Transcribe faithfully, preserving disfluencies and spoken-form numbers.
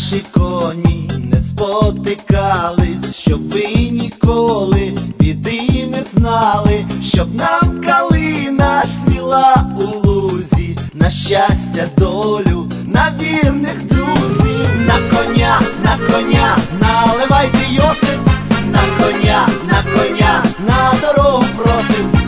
наші коні не спотикались, щоб ви ніколи біди не знали, щоб нам калина цвіла у лузі, на щастя, долю, на вірних друзів. На коня, на коня, наливайте, Йосип, на коня, на коня, на дорогу просим.